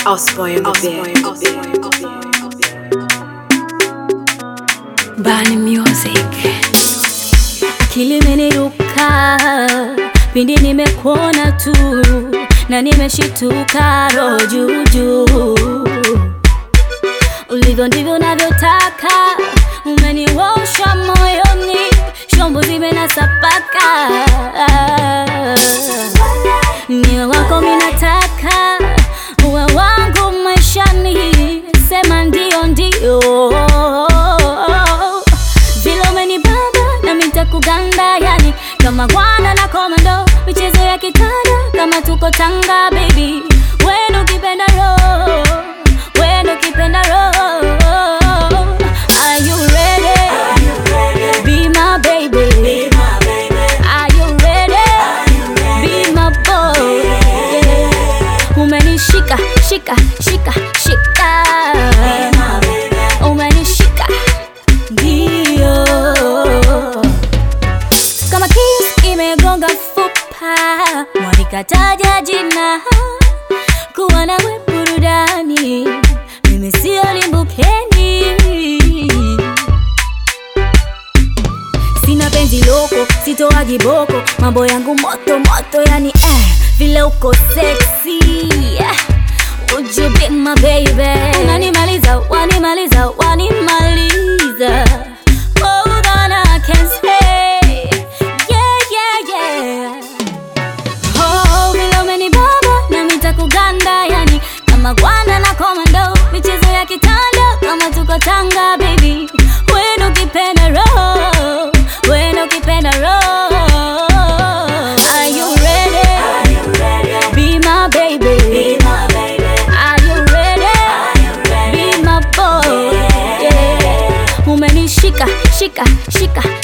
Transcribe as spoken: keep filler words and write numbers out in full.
Osboy on the beat. Bani Music. Akili imeniruka pindi nimekuona tu, na nimeshituka roho juu juu. Ulivyo ndivyo navyotaka, umeniwosha moyoni, shombo zimenasapaka. Niwe wako minataka, uwe wangu maishani, sema ndio ndio. Vile umenibamba na mitakuganda, yani kama Gwanda na Komando, michezo ya kitanda kama tuko Tanga baby. Wendo kipenda roho, wendo kipenda roho. Are you ready? Are you ready? Be my baby. Be my baby. Are you ready? Are you ready? Be my boy. Yeah. Umenishika, shika, shika, shika. Be my baby. Umenishika, ndio. Kama kiss imegonga fupa, wanikataja jina, kuwa nawe burudani, mimi sio limbukeni. Sina penzi loko, sitoagi boko, mambo yangu moto moto, yani eh, vile uko sexy. Would you be my baby? Unanimaliza, wanimaliza, wanimaliza, more than I can say. Yeah, yeah, yeah. Oh, vile umenibaba na mitakuganda, yani kama Gwanda na Komando, michezo ya kitanda kama tuko Tanga baby. Wendo kipenda roho, wendo kipenda roho. Are you ready? Are you ready? Be my baby. Be my baby. Are you ready? Are you ready? Be my boy. Yeah. Umenishika, shika, shika,